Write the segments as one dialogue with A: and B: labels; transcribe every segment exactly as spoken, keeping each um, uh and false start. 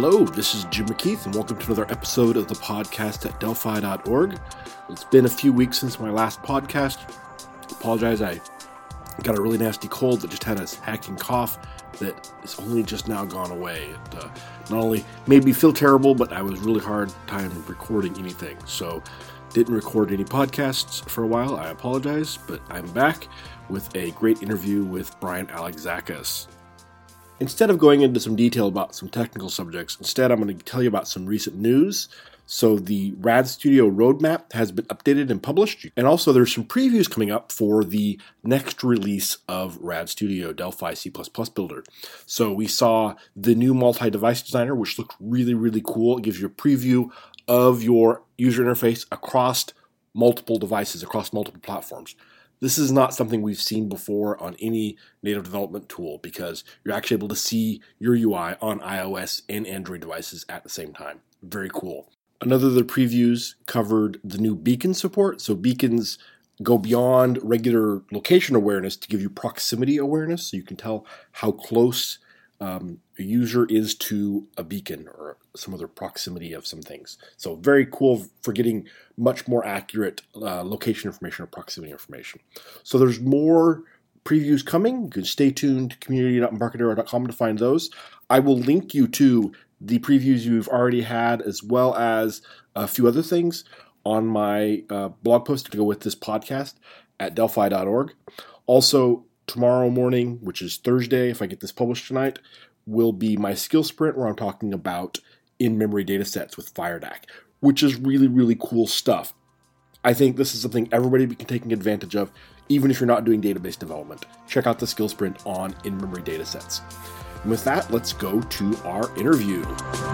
A: Hello, this is Jim McKeith, and welcome to another episode of the podcast at Delphi dot org. It's been a few weeks since my last podcast. I apologize, I got a really nasty cold that just had a hacking cough that is only just now gone away. It uh, not only made me feel terrible, but I was really hard time recording anything. So, didn't record any podcasts for a while. I apologize, but I'm back with a great interview with Brian Alexakis. Instead of going into some detail about some technical subjects, instead I'm going to tell you about some recent news. So the Rad Studio roadmap has been updated and published, and also there's some previews coming up for the next release of Rad Studio Delphi C plus plus Builder. So we saw the new multi-device designer, which looked really, really cool. It gives you a preview of your user interface across multiple devices, across multiple platforms. This is not something we've seen before on any native development tool because you're actually able to see your U I on iOS and Android devices at the same time. Very cool. Another of the previews covered the new beacon support. So beacons go beyond regular location awareness to give you proximity awareness. So you can tell how close um, a user is to a beacon or some other proximity of some things. So very cool for getting much more accurate uh, location information or proximity information. So there's more previews coming. You can stay tuned to community dot embarcadero dot com to find those. I will link you to the previews you've already had as well as a few other things on my uh, blog post to go with this podcast at Delphi dot org. Also, tomorrow morning, which is Thursday, if I get this published tonight, will be my skill sprint where I'm talking about in-memory data sets with FireDAC, which is really, really cool stuff. I think this is something everybody can take advantage of, even if you're not doing database development. Check out the skill sprint on in-memory data sets. And with that, let's go to our interview.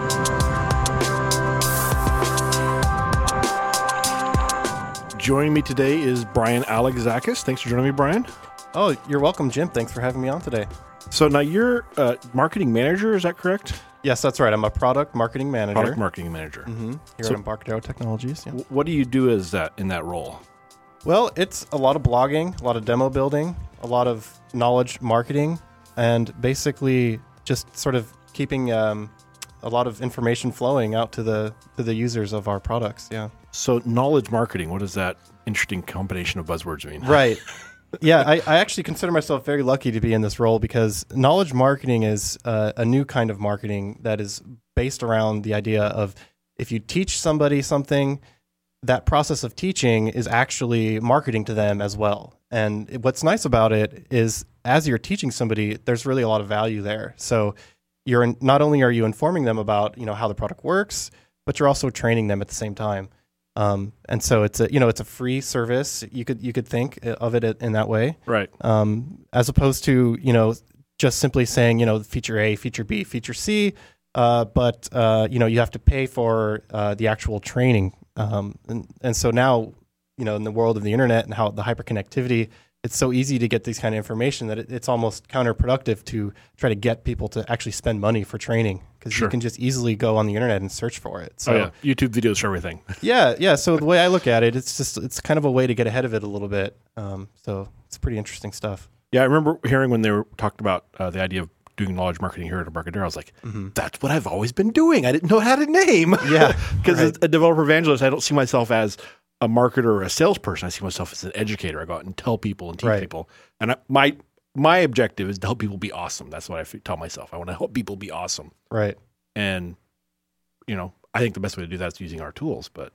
A: Joining me today is Brian Alexakis. Thanks for joining me, Brian.
B: Oh, you're welcome, Jim. Thanks for having me on today.
A: So now you're a marketing manager, is that correct?
B: Yes, that's right. I'm a product marketing manager.
A: Product marketing manager.
B: Mm-hmm. Here
A: so
B: at Embarcadero Technologies. Yeah.
A: What do you do as that in that role?
B: Well, it's a lot of blogging, a lot of demo building, a lot of knowledge marketing, and basically just sort of keeping um, a lot of information flowing out to the to the users of our products. Yeah.
A: So knowledge marketing, what does that interesting combination of buzzwords mean?
B: Right. Yeah, I, I actually consider myself very lucky to be in this role because knowledge marketing is uh, a new kind of marketing that is based around the idea of if you teach somebody something, that process of teaching is actually marketing to them as well. And what's nice about it is as you're teaching somebody, there's really a lot of value there. So you're in, not only are you informing them about, you know, how the product works, but you're also training them at the same time. Um, and so it's a, you know, it's a free service. You could, you could think of it in that way.
A: Right.
B: Um, as opposed to, you know, just simply saying, you know, feature A, feature B, feature C, uh, but, uh, you know, you have to pay for, uh, the actual training. Um, and, and so now, you know, in the world of the internet and how the hyperconnectivity, it's so easy to get this kind of information that it, it's almost counterproductive to try to get people to actually spend money for training because
A: sure.
B: you can just easily go on the internet and search for it. So,
A: oh, yeah. YouTube videos for everything.
B: yeah, yeah. So the way I look at it, it's just it's kind of a way to get ahead of it a little bit. Um, so it's pretty interesting stuff.
A: Yeah, I remember hearing when they were talking about uh, the idea of doing knowledge marketing here at Embarcadero. I was like, mm-hmm. that's what I've always been doing. I didn't know how to name.
B: Yeah,
A: because
B: right.
A: as a developer evangelist, I don't see myself as a marketer or a salesperson. I see myself as an educator. I go out and tell people and teach
B: right.
A: people. And I, my my objective is to help people be awesome. That's what I f- tell myself. I want to help people be awesome.
B: Right.
A: And, you know, I think the best way to do that is using our tools. But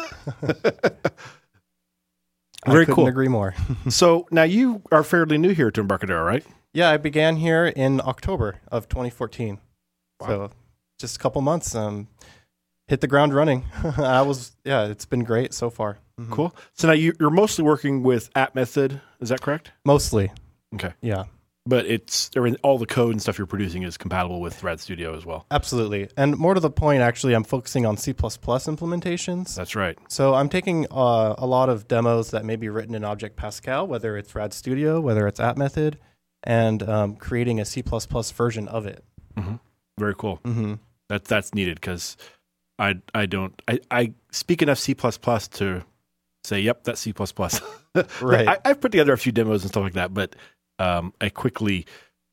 B: very I couldn't cool. agree more.
A: So now you are fairly new here to Embarcadero, right?
B: Yeah, I began here in October of twenty fourteen. Wow. So just a couple months. Um, hit the ground running. I was, yeah, it's been great so far.
A: Mm-hmm. Cool. So now you, you're mostly working with AppMethod, is that correct?
B: Mostly.
A: Okay.
B: Yeah.
A: But it's all the code and stuff you're producing is compatible with Rad Studio as well.
B: Absolutely. And more to the point, actually, I'm focusing on C plus plus implementations.
A: That's right.
B: So I'm taking uh, a lot of demos that may be written in Object Pascal, whether it's Rad Studio, whether it's AppMethod, and um, creating a C plus plus version of it.
A: Mm-hmm. Very cool.
B: Mm-hmm.
A: That, that's needed because I I don't I, I speak enough C plus plus to say, yep, that's C plus plus.
B: Right.
A: I, I've put together a few demos and stuff like that, but um, I quickly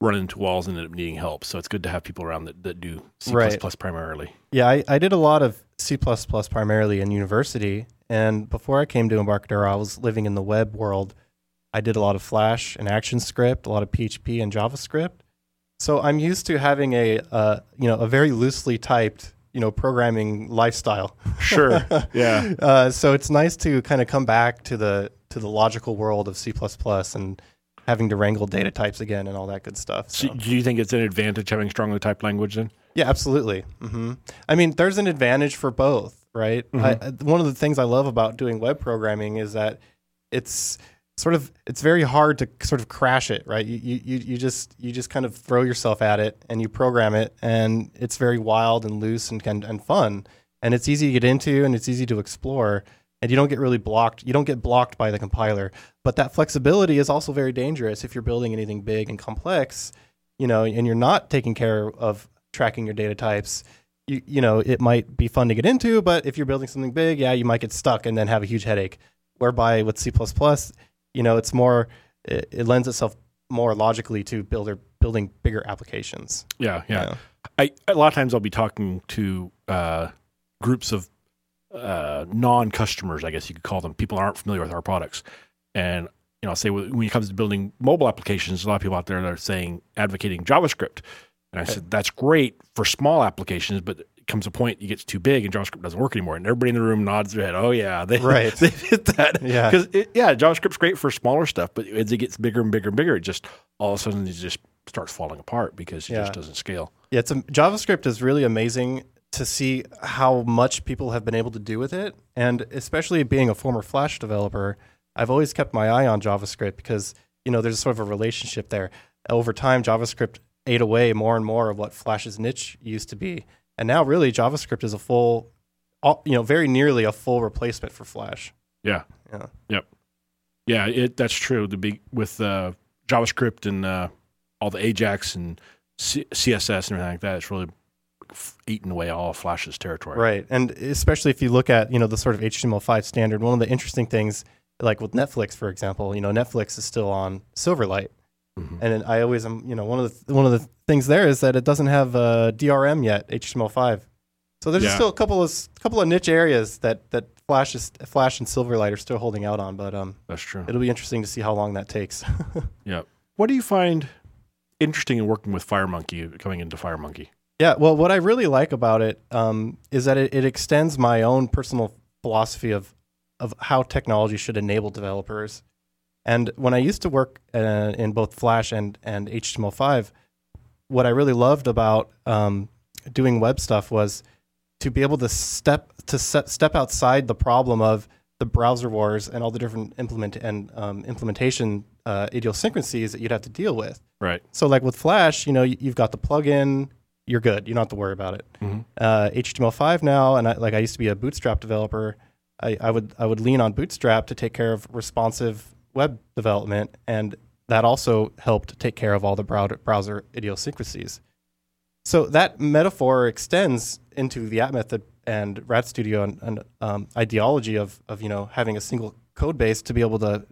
A: run into walls and end up needing help. So it's good to have people around that, that do C++
B: Right.
A: primarily.
B: Yeah, I, I did a lot of C++ primarily in university. And before I came to Embarcadero, I was living in the web world. I did a lot of Flash and ActionScript, a lot of P H P and JavaScript. So I'm used to having a uh, you know a very loosely typed you know programming lifestyle.
A: Sure. Yeah.
B: Uh, so it's nice to kind of come back to the to the logical world of C plus plus and having to wrangle data types again and all that good stuff. So.
A: So do you think it's an advantage having strongly typed language then?
B: Yeah, absolutely. Mm-hmm. I mean, there's an advantage for both, right?
A: Mm-hmm.
B: I, one of the things I love about doing web programming is that it's sort of it's very hard to sort of crash it, right? You you you just you just kind of throw yourself at it and you program it, and it's very wild and loose and and, and fun, and it's easy to get into and it's easy to explore, and you don't get really blocked. You don't get blocked by the compiler, but that flexibility is also very dangerous if you're building anything big and complex, you know, and you're not taking care of tracking your data types. You you know, it might be fun to get into, but if you're building something big, yeah, you might get stuck and then have a huge headache. Whereby with C plus plus, you know, it's more, it, it lends itself more logically to builder building bigger applications.
A: Yeah, yeah.
B: Yeah.
A: I a lot of times I'll be talking to uh, groups of uh, non-customers, I guess you could call them, people who aren't familiar with our products. And, you know, I'll say when it comes to building mobile applications, a lot of people out there that are saying, advocating JavaScript. And I said, that's great for small applications, but it comes a point it gets too big and JavaScript doesn't work anymore. And everybody in the room nods their head. Oh, yeah, they,
B: Right.
A: they hit that.
B: Yeah.
A: Because, yeah, JavaScript's great for smaller stuff, but as it gets bigger and bigger and bigger, it just all of a sudden it just starts falling apart because it
B: Yeah.
A: just doesn't scale.
B: Yeah, it's a, JavaScript is really amazing to see how much people have been able to do with it. And especially being a former Flash developer, I've always kept my eye on JavaScript because, you know, there's sort of a relationship there. Over time, JavaScript ate away more and more of what Flash's niche used to be. And now really JavaScript is a full, you know, very nearly a full replacement for Flash.
A: Yeah.
B: Yeah.
A: Yep. Yeah, it, that's true. The big with uh, JavaScript and uh, all the Ajax and C- CSS and everything like that, it's really f- eaten away all of Flash's territory.
B: Right. And especially if you look at, you know, the sort of H T M L five standard, one of the interesting things, like with Netflix, for example, you know, Netflix is still on Silverlight. Mm-hmm. And I always am, you know, one of the one of the things there is that it doesn't have uh, D R M yet, H T M L five. So there's
A: Yeah.
B: still a couple of couple of niche areas that that Flash is Flash and Silverlight are still holding out on, but um,
A: That's true.
B: it'll be interesting to see how long that takes.
A: Yeah. What do you find interesting in working with FireMonkey, coming into FireMonkey?
B: Yeah, well, what I really like about it um, is that it, it extends my own personal philosophy of of how technology should enable developers. And when I used to work uh, in both Flash and, and H T M L five, what I really loved about um, doing web stuff was to be able to step to set, step outside the problem of the browser wars and all the different implement and um, implementation uh, idiosyncrasies that you'd have to deal with.
A: Right.
B: So, like with Flash, you know, you, you've got the plugin, you're good. You don't have to worry about it.
A: Mm-hmm.
B: Uh, H T M L five now, and I, like I used to be a Bootstrap developer, I, I would I would lean on Bootstrap to take care of responsive web development, and that also helped take care of all the browser, browser idiosyncrasies. So that metaphor extends into the app method and RadStudio and, and um, ideology of of you know having a single code base to be able to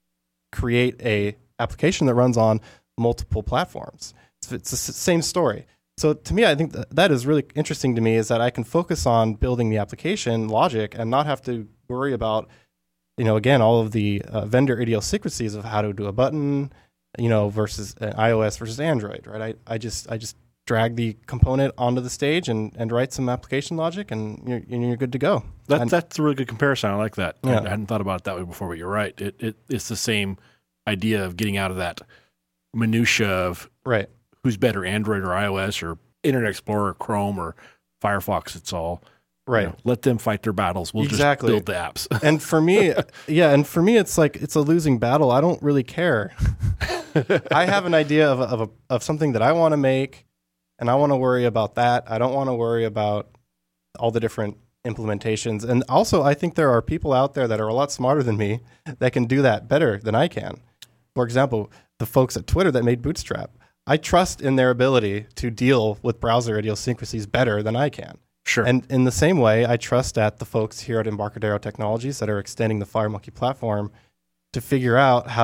B: create a application that runs on multiple platforms. It's, it's the same story. So to me, I think that, that is really interesting to me is that I can focus on building the application logic and not have to worry about, you know, again, all of the uh, vendor idiosyncrasies of how to do a button, you know, versus uh, iOS versus Android, right? I, I just I just drag the component onto the stage and, and write some application logic, and you're, and you're good to go.
A: That,
B: and,
A: that's a really good comparison. I like that.
B: Yeah.
A: I, I hadn't thought about it that way before, but you're right. It, it It's the same idea of getting out of that minutia of
B: right.
A: who's better, Android or iOS or Internet Explorer or Chrome or Firefox. It's all
B: Right.
A: You know, let them fight their battles. We'll
B: Exactly.
A: just build the apps.
B: And for me, yeah, and for me, it's like it's a losing battle. I don't really care. I have an idea of a, of, a, of something that I want to make, and I want to worry about that. I don't want to worry about all the different implementations. And also, I think there are people out there that are a lot smarter than me that can do that better than I can. For example, the folks at Twitter that made Bootstrap. I trust in their ability to deal with browser idiosyncrasies better than I can.
A: Sure.
B: And in the same way, I trust that the folks here at Embarcadero Technologies that are extending the FireMonkey platform to figure out how to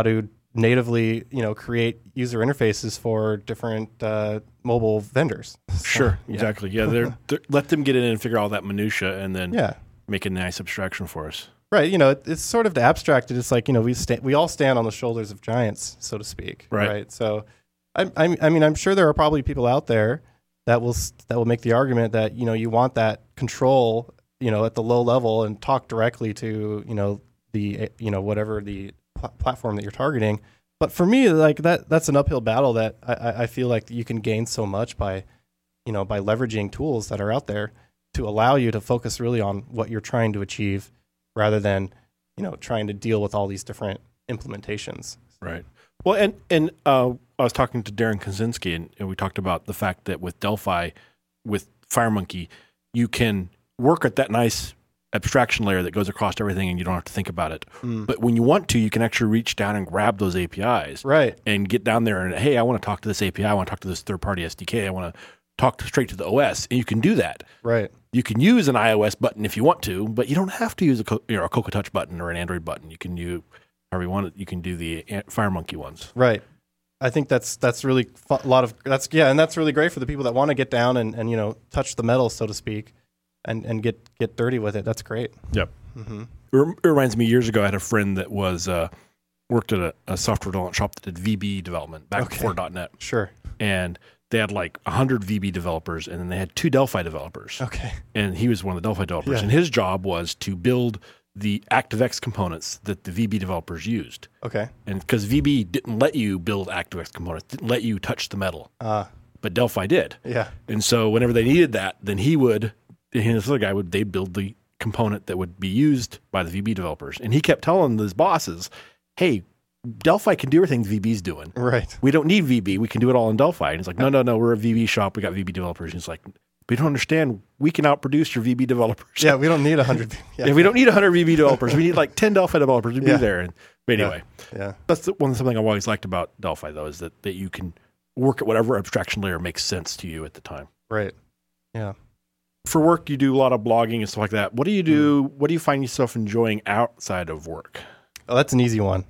B: natively, you know, create user interfaces for different uh, mobile vendors. So,
A: Sure,
B: yeah.
A: exactly. Yeah, they're, they're, let them get in and figure all that minutia, and then
B: Yeah.
A: make a nice abstraction for us.
B: Right. You know, it, it's sort of to abstract it. It's like, you know, we sta- we all stand on the shoulders of giants, so to speak.
A: Right.
B: Right. So, I, I, I mean, I'm sure there are probably people out there that will s- that will make the argument that, you know, you want that control, you know, at the low level and talk directly to, you know, the, you know, whatever the pl- platform that you're targeting. But for me, like that, that's an uphill battle that I, I I feel like you can gain so much by, you know, by leveraging tools that are out there to allow you to focus really on what you're trying to achieve rather than, you know, trying to deal with all these different implementations.
A: Right. Well, and and uh, I was talking to Darren Kaczynski, and, and we talked about the fact that with Delphi, with FireMonkey, you can work at that nice abstraction layer that goes across everything, and you don't have to think about it.
B: Mm.
A: But when you want to, you can actually reach down and grab those A P Is,
B: Right.
A: and get down there and, hey, I want to talk to this A P I, I want to talk to this third-party S D K, I want to talk to, straight to the O S, and you can do that.
B: Right.
A: You can use an iOS button if you want to, but you don't have to use a, you know, a Cocoa Touch button or an Android button. You can use however you want it. You can do the FireMonkey ones.
B: Right. I think that's that's really fu- a lot of that's yeah, and that's really great for the people that want to get down and, and you know touch the metal, so to speak, and, and get get dirty with it. That's great.
A: Yep.
B: Mm-hmm.
A: It rem- it reminds me, years ago, I had a friend that was uh, worked at a, a software development shop that did V B development back
B: Okay.
A: before .dot net,
B: Sure.
A: and they had like one hundred V B developers, and then they had two Delphi developers,
B: Okay.
A: and he was one of the Delphi developers,
B: Yeah.
A: and his job was to build the ActiveX components that the V B developers used.
B: Okay.
A: And because V B didn't let you build ActiveX components, didn't let you touch the metal,
B: Uh
A: but Delphi did.
B: yeah.
A: And so whenever they needed that, then he would, he and this other guy would, they'd build the component that would be used by the V B developers. And he kept telling his bosses, hey, Delphi can do everything V B's doing.
B: Right.
A: We don't need V B. We can do it all in Delphi. And he's like, no, no, no, we're a V B shop. We got V B developers. And he's like, we don't understand. We can outproduce your V B developers.
B: Yeah, we don't need a hundred. Yeah.
A: Yeah, we don't need one hundred V B developers. We need like ten Delphi developers to
B: Yeah.
A: be there. And, but anyway,
B: Yeah.
A: that's the, one something I've always liked about Delphi, though, is that, that you can work at whatever abstraction layer makes sense to you at the time.
B: Right. Yeah.
A: For work, you do a lot of blogging and stuff like that. What do you do? What do you find yourself enjoying outside of work?
B: Oh, that's an easy one.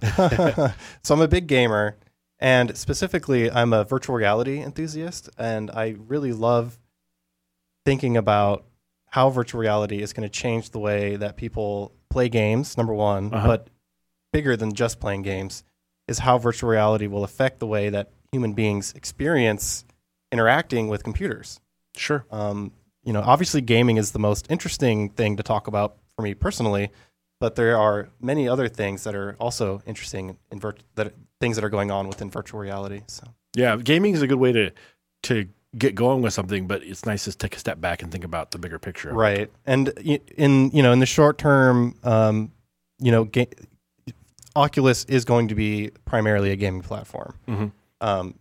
B: So I'm a big gamer, and specifically, I'm a virtual reality enthusiast, and I really love thinking about how virtual reality is going to change the way that people play games, number one,
A: Uh-huh.
B: but bigger than just playing games is how virtual reality will affect the way that human beings experience interacting with computers.
A: Sure.
B: Um, you know, obviously gaming is the most interesting thing to talk about for me personally, but there are many other things that are also interesting in vir- that things that are going on within virtual reality. So
A: Yeah, gaming is a good way to to get going with something, but it's nice to take a step back and think about the bigger picture.
B: right, and y- in you know in the short term, um, you know, ga- Oculus is going to be primarily a gaming platform.
A: Mm-hmm.
B: Um,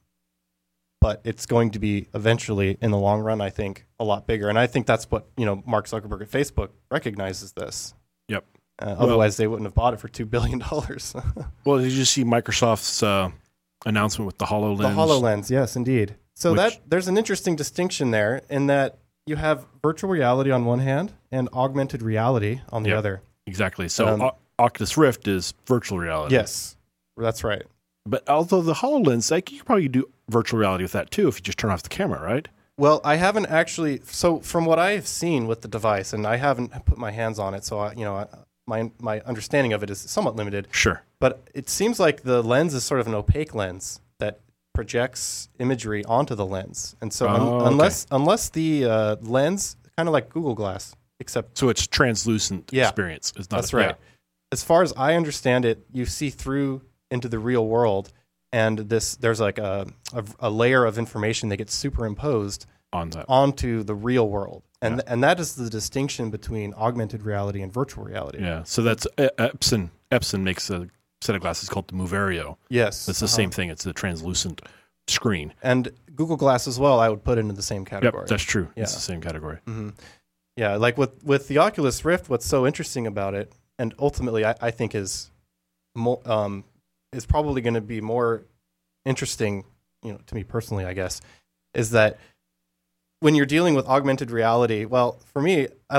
B: but it's going to be eventually, in the long run, I think, a lot bigger. And I think that's what, you know, Mark Zuckerberg at Facebook recognizes this.
A: Yep.
B: Uh,
A: Well-
B: otherwise, they wouldn't have bought it for two billion dollars.
A: Well, did you see Microsoft's uh, announcement with the HoloLens?
B: The HoloLens, yes, indeed. So
A: Which-
B: that there's an interesting distinction there in that you have virtual reality on one hand and augmented reality on the
A: Yep.
B: other.
A: Exactly. So
B: Um,
A: O- Oculus Rift is virtual reality.
B: Yes, that's right.
A: But although the HoloLens, like, you could probably do virtual reality with that too if you just turn off the camera, right?
B: Well, I haven't actually. So, from what I've seen with the device, and I haven't put my hands on it, so I, you know, I, my my understanding of it is somewhat limited.
A: Sure.
B: But it seems like the lens is sort of an opaque lens that projects imagery onto the lens, and so un-
A: Oh, okay.
B: unless unless the uh, lens, kind of like Google Glass, except
A: So it's translucent
B: Yeah.
A: experience. It's not
B: that's
A: a,
B: right.
A: yeah.
B: As far as I understand it, you see through into the real world, and this there's like a, a a layer of information that gets superimposed
A: On that.
B: onto the real world, and
A: Yeah.
B: and that is the distinction between augmented reality and virtual reality.
A: Yeah. So that's uh, Epson. Epson makes a set of glasses called the Moverio.
B: Yes,
A: It's the
B: uh-huh.
A: same thing. It's a translucent screen.
B: And Google Glass as well, I would put into the same category.
A: Yep, that's true.
B: Yeah.
A: It's the same category.
B: hmm Yeah, like with, with the Oculus Rift, what's so interesting about it, and ultimately I, I think is mo- um, is probably going to be more interesting, you know, to me personally, I guess, is that when you're dealing with augmented reality, well, for me, I like to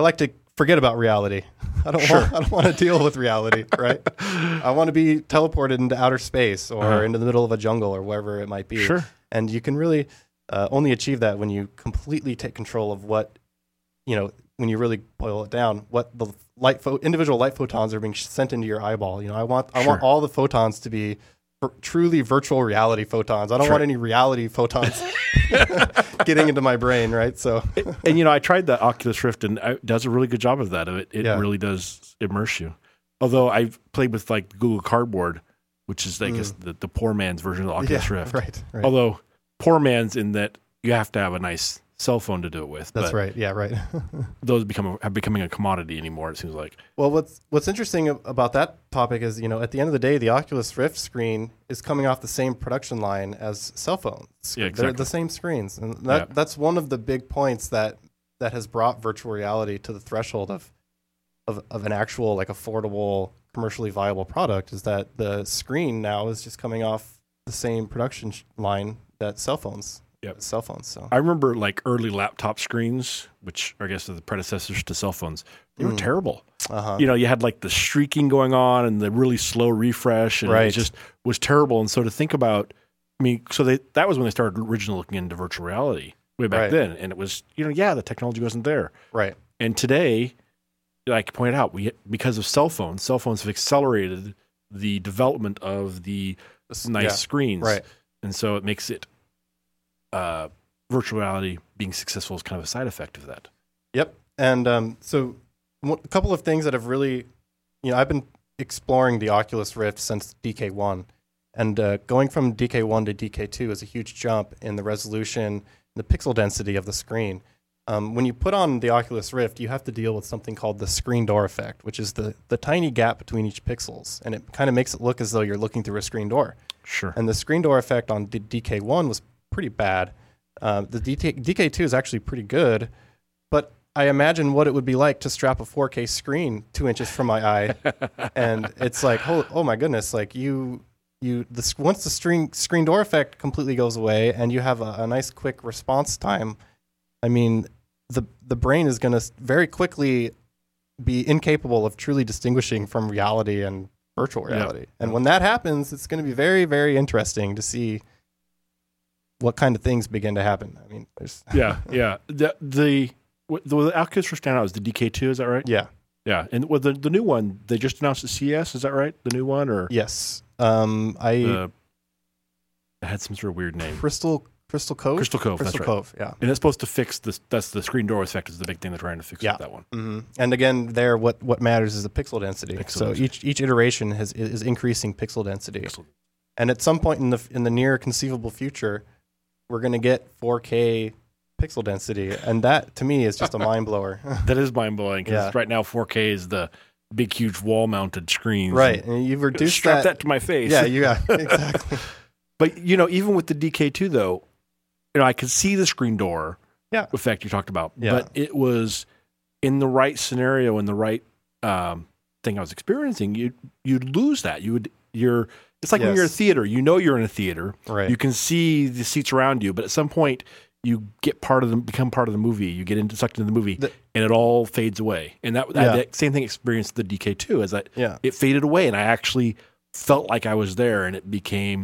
B: forget about reality. I don't
A: Sure.
B: want I don't want to deal with reality, right? I want to be teleported into outer space or
A: Uh-huh.
B: into the middle of a jungle or wherever it might be.
A: Sure.
B: And you can really uh, only achieve that when you completely take control of what, you know, when you really boil it down, what the light pho- individual light photons are being sent into your eyeball. You know, I want I want
A: Sure.
B: all the photons to be vir- truly virtual reality photons. I don't
A: Sure.
B: want any reality photons getting into my brain, right? So,
A: And, you know, I tried the Oculus Rift, and it does a really good job of that. It, it
B: Yeah.
A: really does immerse you. Although I've played with, like, Google Cardboard, which is, I guess, the, the poor man's version of the Oculus
B: yeah,
A: Rift.
B: right, right.
A: Although, poor man's in that you have to have a nice cell phone to do it with.
B: That's
A: but
B: right. Yeah, right.
A: those become have becoming a commodity anymore, it seems like.
B: Well, what's what's interesting ab- about that topic is, you know, at the end of the day, the Oculus Rift screen is coming off the same production line as cell phones.
A: Yeah,
B: They're
A: exactly.
B: the same screens, and that
A: Yeah.
B: that's one of the big points that that has brought virtual reality to the threshold of of of an actual, like, affordable, commercially viable product. Is that the screen now is just coming off the same production sh- line that cell phones.
A: Yep.
B: Cell phones. So
A: I remember, like, early laptop screens, which I guess are the predecessors to cell phones. They were
B: Mm.
A: terrible.
B: uh-huh.
A: You know, you had, like, the streaking going on and the really slow refresh, and
B: Right.
A: it just was terrible. And so to think about, I mean, so they, that was when they started originally looking into virtual reality way back
B: Right.
A: then. And it was, you know, yeah, the technology wasn't there.
B: right.
A: And today, like I pointed out, we because of cell phones, cell phones have accelerated the development of the nice
B: Yeah.
A: screens.
B: Right.
A: And so it makes it uh, virtual reality being successful is kind of a side effect of that.
B: Yep. And um, so one, a couple of things that have really, you know, I've been exploring the Oculus Rift since D K one. And uh, going from D K one to D K two is a huge jump in the resolution, the pixel density of the screen. Um, when you put on the Oculus Rift, you have to deal with something called the screen door effect, which is the, the tiny gap between each pixels. And it kind of makes it look as though you're looking through a screen door.
A: Sure.
B: And the screen door effect on D- DK one was pretty bad. Uh, the D T- D K two is actually pretty good, but I imagine what it would be like to strap a four K screen two inches from my eye, and it's like, oh, oh my goodness, like you, you, the s- once the screen screen door effect completely goes away, and you have a, a nice quick response time. I mean, the the brain is going to very quickly be incapable of truly distinguishing from reality and virtual
A: Yeah.
B: reality. And when that happens, it's going to be very, very interesting to see what kind of things begin to happen. I mean, there's
A: yeah, yeah. The the what- the, the Oculus Rift standout is the D K two. Is that right?
B: yeah,
A: Yeah. And with the the new one, they just announced at C E S. Is that right? The new one, or
B: yes. Um, I
A: uh, it had some sort of weird name.
B: Crystal Crystal Cove.
A: Crystal Cove.
B: Crystal
A: that's right.
B: Cove. Yeah.
A: And it's supposed to fix this. That's the screen door effect. Is the big thing they're trying to fix
B: Yeah.
A: with that one.
B: hmm And again, there, what what matters is the pixel density.
A: Pixel
B: so
A: density.
B: each each iteration has is increasing pixel density.
A: Pixel.
B: And at some point in the in the near conceivable future, we're going to get four K pixel density, and that to me is just a mind blower.
A: That is mind blowing because
B: Yeah.
A: right now four K is the big, huge wall mounted screens.
B: Right, and you've reduced
A: Strap that.
B: that.
A: to my face.
B: Yeah, you yeah, exactly.
A: But you know, even with the D K two though, you know, I could see the screen door
B: Yeah.
A: effect you talked about,
B: Yeah.
A: but it was in the right scenario, in the right um, thing I was experiencing. You you'd lose that. You would you're. It's like when
B: Yes.
A: you're in a theater. You know you're in a theater.
B: Right.
A: You can see the seats around you, but at some point you get part of the become part of the movie. You get into sucked into the movie,
B: The-
A: and it all fades away. And that,
B: Yeah.
A: that same thing experienced the D K two is that
B: Yeah.
A: it faded away, and I actually felt like I was there, and it became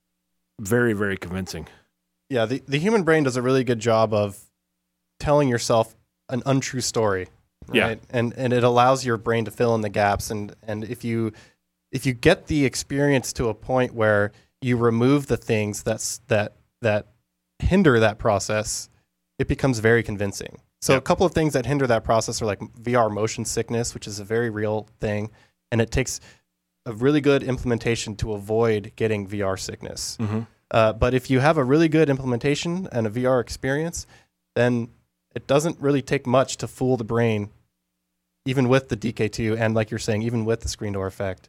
A: very, very convincing.
B: Yeah, the, the human brain does a really good job of telling yourself an untrue story. Right?
A: Yeah.
B: And and it allows your brain to fill in the gaps, and, and if you if you get the experience to a point where you remove the things that's that that hinder that process, it becomes very convincing. So
A: Yep.
B: a couple of things that hinder that process are like V R motion sickness, which is a very real thing, and it takes a really good implementation to avoid getting V R sickness.
A: Mm-hmm.
B: Uh, but if you have a really good implementation and a V R experience, then it doesn't really take much to fool the brain, even with the D K two and, like you're saying, even with the screen door effect.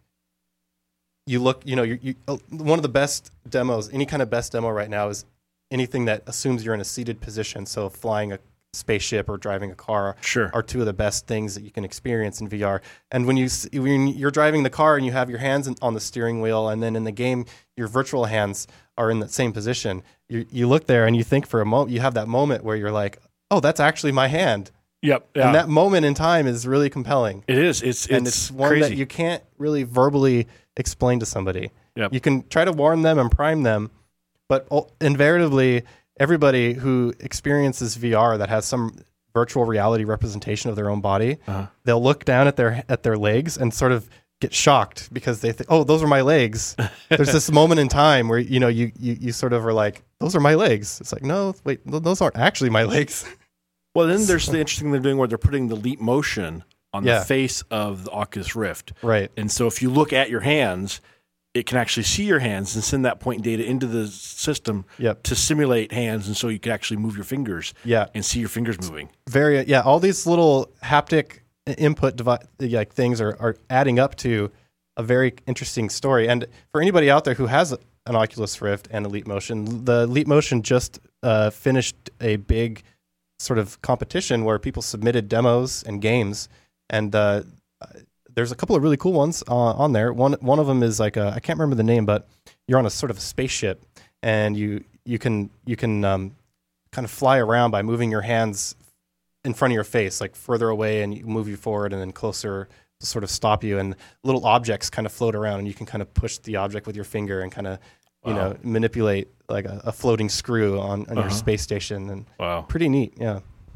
B: You look, you know, you, you, uh, one of the best demos, any kind of best demo right now is anything that assumes you're in a seated position. So flying a spaceship or driving a car
A: Sure.
B: are two of the best things that you can experience in V R. And when you s- when you're driving the car and you have your hands in, on the steering wheel, and then in the game your virtual hands are in that same position, you you look there and you think for a moment, you have that moment where you're like, oh, that's actually my hand.
A: Yep. Yeah.
B: And that moment in time is really compelling.
A: It is. It's
B: and
A: it's,
B: it's one
A: crazy.
B: that you can't really verbally explain to somebody.
A: Yep.
B: You can try to warn them and prime them, but invariably, everybody who experiences V R that has some virtual reality representation of their own body, uh-huh. they'll look down at their at their legs and sort of get shocked because they think, "Oh, those are my legs." There's this moment in time where you know you, you you sort of are like, "Those are my legs." It's like, no, wait, those aren't actually my legs.
A: Well, then there's the interesting thing they're doing where they're putting the Leap Motion on
B: Yeah.
A: the face of the Oculus Rift.
B: Right.
A: And so if you look at your hands, it can actually see your hands and send that point data into the system
B: Yep.
A: to simulate hands, and so you can actually move your fingers
B: Yeah.
A: and see your fingers moving.
B: Very yeah. All these little haptic input devi- like things are, are adding up to a very interesting story. And for anybody out there who has an Oculus Rift and a Leap Motion, the Leap Motion just uh, finished a big sort of competition where people submitted demos and games, and uh, there's a couple of really cool ones uh, on there. One one of them is like a, I can't remember the name, but you're on a sort of a spaceship, and you you can you can um, kind of fly around by moving your hands in front of your face, like further away, and you move you forward, and then closer to sort of stop you. And little objects kind of float around, and you can kind of push the object with your finger and kind of you
A: Wow.
B: know manipulate like a, a floating screw on, on
A: Uh-huh.
B: your space station. And
A: Wow.
B: pretty neat, yeah.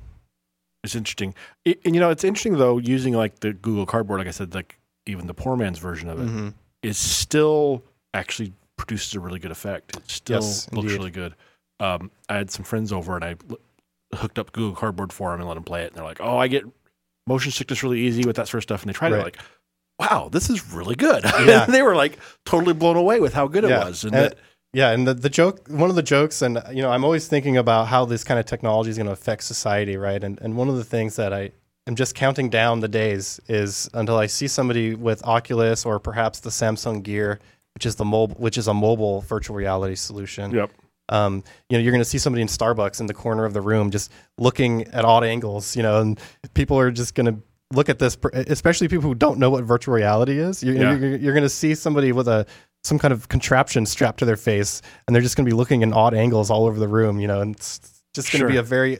A: It's interesting. It, and, you know, it's interesting, though, using, like, the Google Cardboard, like I said, like, even the poor man's version of it,
B: Mm-hmm.
A: is still actually produces a really good effect. It still
B: Yes,
A: looks
B: indeed.
A: really good. Um, I had some friends over, and I l- hooked up Google Cardboard for them and let them play it. And they're like, oh, I get motion sickness really easy with that sort of stuff. And they tried it,
B: Right.
A: like, wow, this is really good.
B: Yeah.
A: They were, like, totally blown away with how good
B: Yeah.
A: it was. And,
B: And-
A: that,
B: Yeah, and the, the joke, one of the jokes, and you know, I'm always thinking about how this kind of technology is going to affect society, right? And and one of the things that I am just counting down the days is until I see somebody with Oculus or perhaps the Samsung Gear, which is the mobile, which is a mobile virtual reality solution.
A: yep.
B: Um, you know, you're going to see somebody in Starbucks in the corner of the room just looking at odd angles, you know, and people are just going to look at this, especially people who don't know what virtual reality is. You're,
A: Yeah.
B: you're, you're going to see somebody with a some kind of contraption strapped to their face, and they're just going to be looking in odd angles all over the room, you know, and it's just going to
A: Sure.
B: be a very,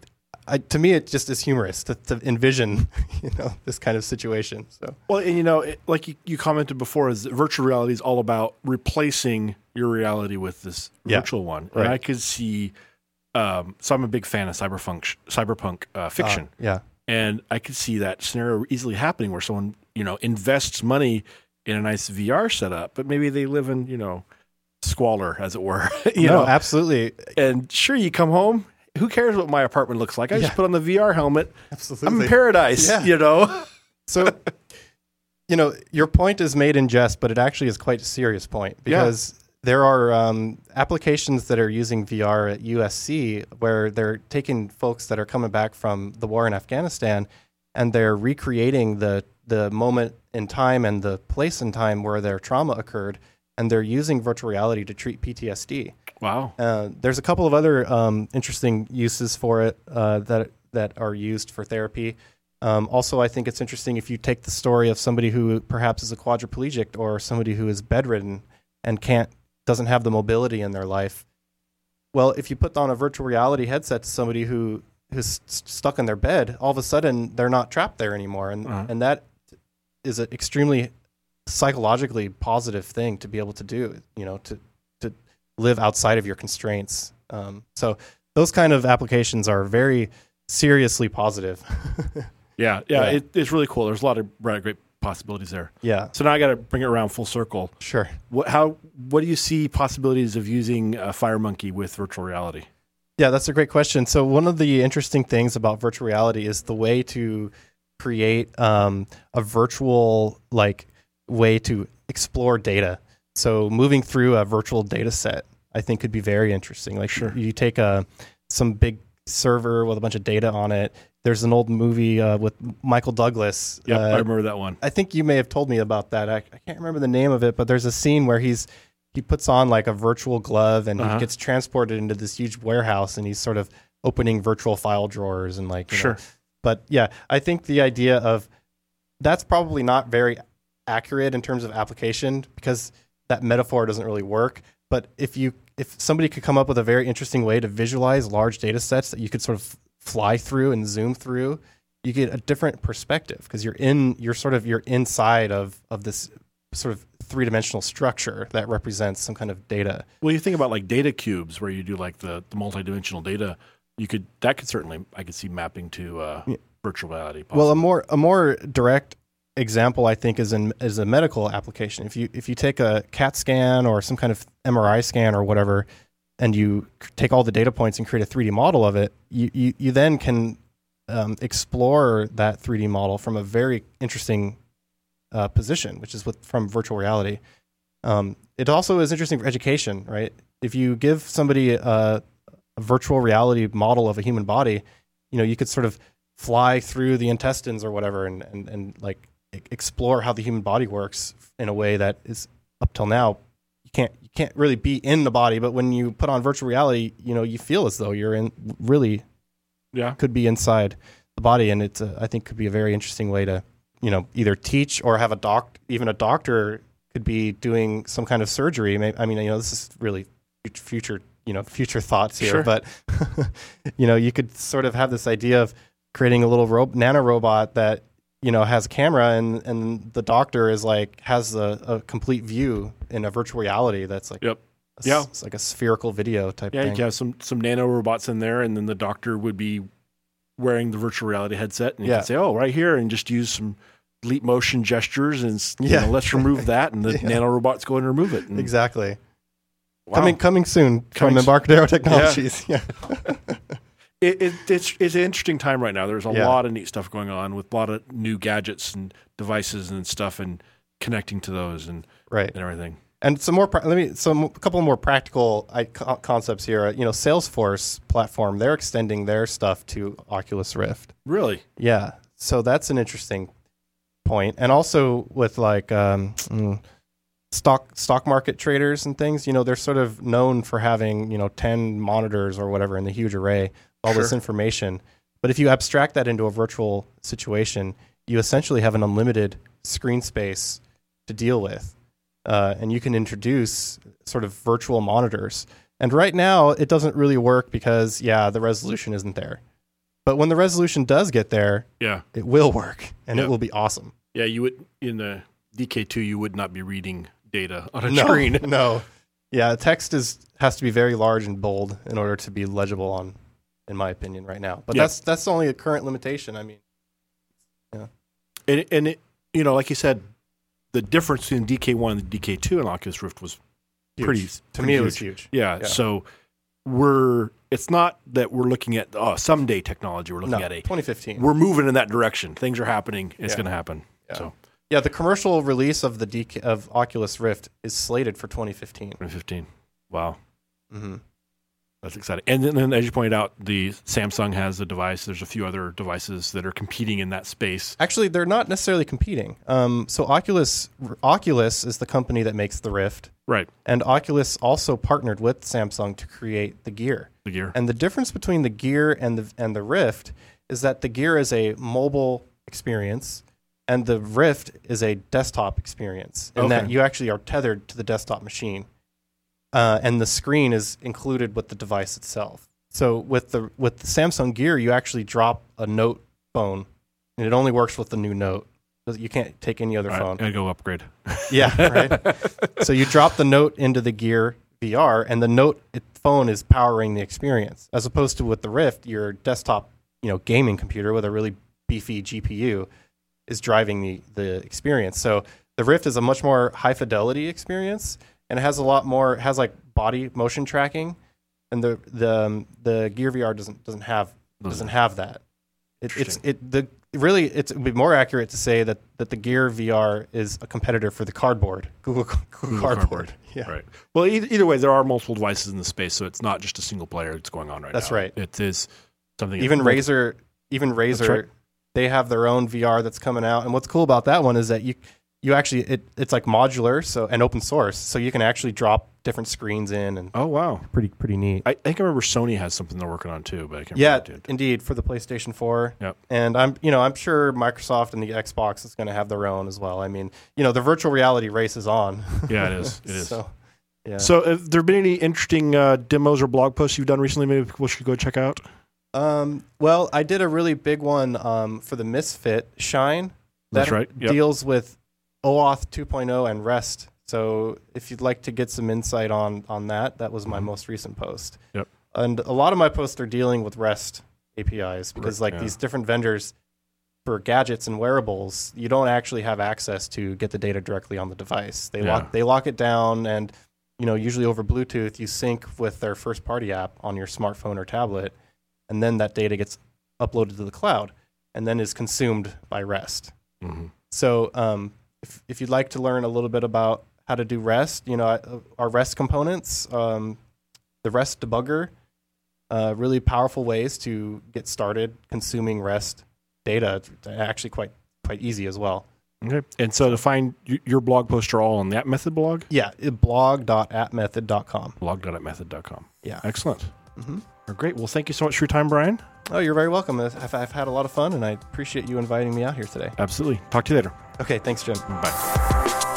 B: I, to me, it just is humorous to, to envision, you know, this kind of situation. So
A: Well, and, you know, it, like you, you commented before, is that virtual reality is all about replacing your reality with this
B: Yeah.
A: virtual one.
B: Right.
A: And I could see, um, so I'm a big fan of cyberpunk, cyberpunk uh, fiction.
B: uh, yeah,
A: And I could see that scenario easily happening where someone, you know, invests money in a nice V R setup, but maybe they live in, you know, squalor, as it were. you
B: no,
A: know,
B: absolutely,
A: and sure, you come home. Who cares what my apartment looks like? I just
B: Yeah.
A: put on the V R helmet.
B: absolutely.
A: I'm in paradise.
B: Yeah.
A: You know.
B: So, you know, your point is made in jest, but it actually is quite a serious point because there are um, applications that are using V R at U S C where they're taking folks that are coming back from the war in Afghanistan and they're recreating the the moment in time and the place in time where their trauma occurred, and they're using virtual reality to treat P T S D.
A: Wow.
B: Uh, there's a couple of other um, interesting uses for it uh, that that are used for therapy. Um, also, I think it's interesting if you take the story of somebody who perhaps is a quadriplegic or somebody who is bedridden and can't doesn't have the mobility in their life. Well, if you put on a virtual reality headset to somebody who who's st- stuck in their bed, all of a sudden they're not trapped there anymore, and
A: Uh-huh.
B: and that is an extremely psychologically positive thing to be able to do. You know, to to live outside of your constraints. Um, so those kind of applications are very seriously positive.
A: Yeah, yeah,
B: Yeah.
A: It, it's really cool. There's a lot of right, great possibilities there.
B: Yeah,
A: So now I got to bring it around full circle.
B: sure.
A: What, how, what do you see possibilities of using uh, FireMonkey with virtual reality?
B: Yeah, that's a great question. So one of the interesting things about virtual reality is the way to create um, a virtual like way to explore data. So moving through a virtual data set, I think could be very interesting. Like
A: Sure.
B: you take a some big server with a bunch of data on it. There's an old movie uh, with Michael Douglas.
A: Yeah,
B: uh,
A: I remember that one.
B: I think you may have told me about that. I, I can't remember the name of it, but there's a scene where he's he puts on like a virtual glove and
A: Uh-huh.
B: he gets transported into this huge warehouse and he's sort of opening virtual file drawers and like you
A: Sure.
B: know. But yeah, I think the idea of that's probably not very accurate in terms of application because that metaphor doesn't really work. But if you if somebody could come up with a very interesting way to visualize large data sets that you could sort of fly through and zoom through you get a different perspective because you're in, you're sort of, you're inside of, of this sort of three-dimensional structure that represents some kind of data.
A: Well, you think about like data cubes where you do like the, the multidimensional data, you could, that could certainly, I could see mapping to uh, yeah. virtual reality. Possibly.
B: Well, a more, a more direct example, I think, is in is a medical application. If you if you take a CAT scan or some kind of M R I scan or whatever, and you take all the data points and create a three D model of it, you you, you then can um, explore that three D model from a very interesting uh, position, which is with from virtual reality. Um, it also is interesting for education, right? If you give somebody a, a virtual reality model of a human body, you know, you could sort of fly through the intestines or whatever, and and and like explore how the human body works in a way that is up till now you can't you can't really be in the body, but when you put on virtual reality, you know, you feel as though you're in really
A: yeah
B: could be inside the body, and it's a, I think could be a very interesting way to, you know, either teach or have a doc even a doctor could be doing some kind of surgery. Maybe, I mean, you know, this is really future you know future thoughts here,
A: sure.
B: but you know, you could sort of have this idea of creating a little ro- nano robot that, you know, has a camera, and, and the doctor is like, has a, a complete view in a virtual reality that's like,
A: yep.
B: a,
A: yeah.
B: it's like a spherical video type
A: yeah,
B: thing.
A: you can have some, some nano robots in there, and then the doctor would be wearing the virtual reality headset, and you
B: yeah.
A: can say, oh, right here, and just use some leap motion gestures, and you
B: yeah.
A: know, let's remove that, and the
B: yeah.
A: nano robots go and remove it. And,
B: exactly.
A: wow.
B: Coming coming soon
A: Coming
B: from Embarcadero Technologies. Yeah.
A: yeah. It, it, it's it's an interesting time right now. There's a
B: yeah.
A: lot of neat stuff going on with a lot of new gadgets and devices and stuff, and connecting to those and
B: right
A: and everything.
B: And some more. Let me some a couple more practical I, co- concepts here. You know, Salesforce platform, they're extending their stuff to Oculus Rift.
A: Really?
B: Yeah. So that's an interesting point. And also with like um, mm, stock stock market traders and things, you know, they're sort of known for having, you know, ten monitors or whatever in the huge array, all
A: sure.
B: this information. But if you abstract that into a virtual situation, you essentially have an unlimited screen space to deal with. Uh, and you can introduce sort of virtual monitors. And right now, it doesn't really work because, yeah, the resolution isn't there. But when the resolution does get there,
A: yeah,
B: it will work, and
A: yep.
B: it will be awesome.
A: Yeah, you would in the D K two, you would not be reading data on a
B: no,
A: screen.
B: No, yeah, text is has to be very large and bold in order to be legible on, in my opinion, right now. But
A: yep.
B: that's that's only a current limitation. I mean, yeah,
A: and and it, you know, like you said, the difference between D K one and the D K two in Oculus Rift was
B: huge.
A: pretty.
B: To
A: pretty
B: me,
A: huge.
B: it was huge.
A: Yeah,
B: yeah.
A: so we're. It's not that we're looking at oh, someday technology. We're looking
B: no,
A: at a
B: twenty fifteen.
A: We're moving in that direction. Things are happening. It's
B: yeah.
A: going to happen.
B: Yeah.
A: So
B: yeah, the commercial release of the D K, of Oculus Rift is slated for twenty fifteen.
A: twenty fifteen. Wow.
B: Mm-hmm.
A: That's exciting. And then, then, as you pointed out, the Samsung has a device. There's a few other devices that are competing in that space.
B: Actually, they're not necessarily competing. Um, so Oculus, Oculus is the company that makes the Rift,
A: right?
B: And Oculus also partnered with Samsung to create the Gear.
A: The Gear.
B: And the difference between the Gear and the and the Rift is that the Gear is a mobile experience, and the Rift is a desktop experience, in
A: okay.
B: that you actually are tethered to the desktop machine. Uh, and the screen is included with the device itself. So with the with the Samsung Gear, you actually drop a Note phone, and it only works with the new Note. You can't take any other
A: All right,
B: phone.
A: Gotta go upgrade.
B: Yeah, right. So you drop the Note into the Gear V R, and the Note it, phone is powering the experience, as opposed to with the Rift, your desktop, you know, gaming computer with a really beefy G P U is driving the the experience. So the Rift is a much more high fidelity experience. And it has a lot more, has like body motion tracking, and the the um, the Gear V R doesn't doesn't have doesn't have that. It, it's it the really it's it would be more accurate to say that, that the Gear V R is a competitor for the Cardboard Google, Google, Google Cardboard. Cardboard. Yeah,
A: right. Well, either, either way, there are multiple devices in the space, so it's not just a single player that's going on right
B: that's
A: now.
B: That's right.
A: It is something.
B: Even Razer, even Razer, right. They have their own V R that's coming out, and what's cool about that one is that you. You actually, it, it's like modular, so and open source, so you can actually drop different screens in. And
A: oh wow,
B: pretty pretty neat.
A: I, I think I remember Sony has something they're working on too, but I can't.
B: Yeah,
A: remember
B: indeed, for the PlayStation four.
A: Yep.
B: And I'm, you know, I'm sure Microsoft and the Xbox is going to have their own as well. I mean, you know, the virtual reality race is on.
A: Yeah, it is. It is.
B: So, yeah.
A: So, have there been any interesting uh, demos or blog posts you've done recently? Maybe people should go check out.
B: Um, well, I did a really big one um, for the Misfit Shine. That
A: That's right. Yep.
B: deals with OAuth two point oh and REST. So if you'd like to get some insight on on that, that was my most recent post.
A: Yep.
B: And a lot of my posts are dealing with REST A P Is because like
A: yeah.
B: these different vendors for gadgets and wearables, you don't actually have access to get the data directly on the device. They
A: Yeah.
B: lock they lock it down, and you know usually over Bluetooth you sync with their first party app on your smartphone or tablet, and then that data gets uploaded to the cloud and then is consumed by REST.
A: Mm-hmm.
B: So um, if if you'd like to learn a little bit about how to do REST, you know our REST components, um, the REST debugger, uh, really powerful ways to get started consuming REST data. It's actually quite quite easy as well.
A: Okay. And so to find y- your blog posts are all on the AppMethod blog?
B: Yeah, blog dot app method dot com.
A: blog dot app method dot com.
B: Yeah.
A: Excellent.
B: Mm-hmm.
A: Well, great. Well, thank you so much for your time, Brian.
B: Oh, you're very welcome. I've, I've had a lot of fun, and I appreciate you inviting me out here today.
A: Absolutely. Talk to you later.
B: Okay, thanks, Jim.
A: Bye.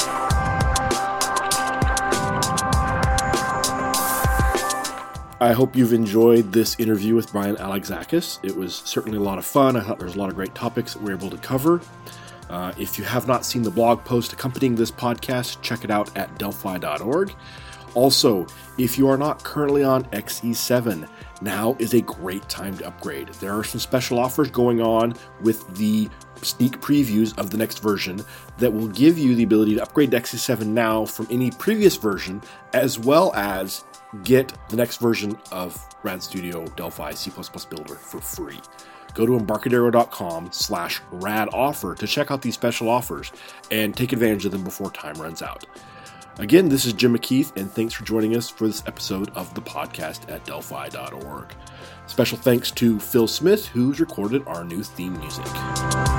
A: I hope you've enjoyed this interview with Brian Alexakis. It was certainly a lot of fun. I thought there was a lot of great topics that we were able to cover. Uh, if you have not seen the blog post accompanying this podcast, check it out at delphi dot org. Also, if you are not currently on X E seven, now is a great time to upgrade. There are some special offers going on with the sneak previews of the next version that will give you the ability to upgrade to X E seven now from any previous version, as well as get the next version of Rad Studio Delphi C plus plus Builder for free. Go to embarcadero dot com slash rad offer to check out these special offers and take advantage of them before time runs out. Again, this is Jim McKeith, and thanks for joining us for this episode of the podcast at delphi dot org. Special thanks to Phil Smith, who's recorded our new theme music.